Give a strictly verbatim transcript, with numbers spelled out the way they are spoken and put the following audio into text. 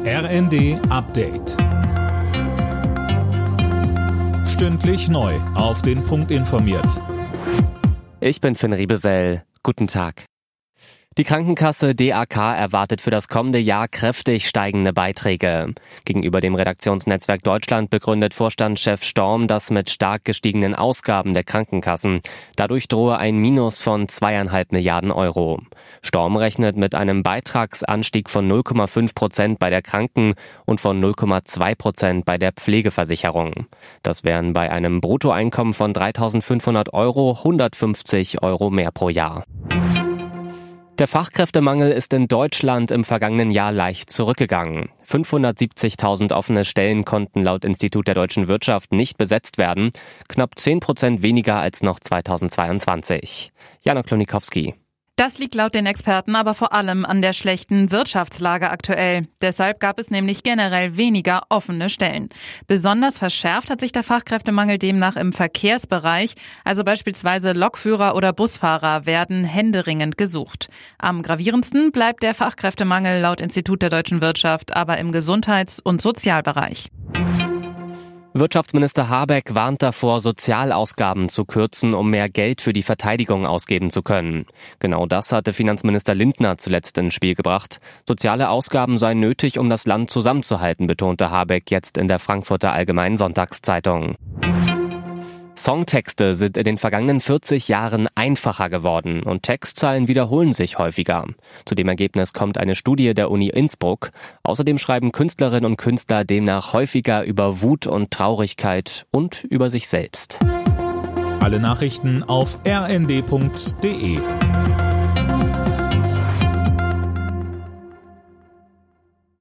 R N D Update. Stündlich neu auf den Punkt informiert. Ich bin Finn Riebesell. Guten Tag. Die Krankenkasse D A K erwartet für das kommende Jahr kräftig steigende Beiträge. Gegenüber dem Redaktionsnetzwerk Deutschland begründet Vorstandschef Storm das mit stark gestiegenen Ausgaben der Krankenkassen. Dadurch drohe ein Minus von zweieinhalb Milliarden Euro. Storm rechnet mit einem Beitragsanstieg von null Komma fünf Prozent bei der Kranken- und von null Komma zwei Prozent bei der Pflegeversicherung. Das wären bei einem Bruttoeinkommen von dreitausendfünfhundert Euro hundertfünfzig Euro mehr pro Jahr. Der Fachkräftemangel ist in Deutschland im vergangenen Jahr leicht zurückgegangen. fünfhundertsiebzigtausend offene Stellen konnten laut Institut der deutschen Wirtschaft nicht besetzt werden, knapp zehn Prozent weniger als noch zweitausendzweiundzwanzig. Jana Klonikowski. Das liegt laut den Experten aber vor allem an der schlechten Wirtschaftslage aktuell. Deshalb gab es nämlich generell weniger offene Stellen. Besonders verschärft hat sich der Fachkräftemangel demnach im Verkehrsbereich. Also beispielsweise Lokführer oder Busfahrer werden händeringend gesucht. Am gravierendsten bleibt der Fachkräftemangel laut Institut der deutschen Wirtschaft aber im Gesundheits- und Sozialbereich. Wirtschaftsminister Habeck warnt davor, Sozialausgaben zu kürzen, um mehr Geld für die Verteidigung ausgeben zu können. Genau das hatte Finanzminister Lindner zuletzt ins Spiel gebracht. Soziale Ausgaben seien nötig, um das Land zusammenzuhalten, betonte Habeck jetzt in der Frankfurter Allgemeinen Sonntagszeitung. Songtexte sind in den vergangenen vierzig Jahren einfacher geworden und Textzeilen wiederholen sich häufiger. Zu dem Ergebnis kommt eine Studie der Uni Innsbruck. Außerdem schreiben Künstlerinnen und Künstler demnach häufiger über Wut und Traurigkeit und über sich selbst. Alle Nachrichten auf r n d punkt d e.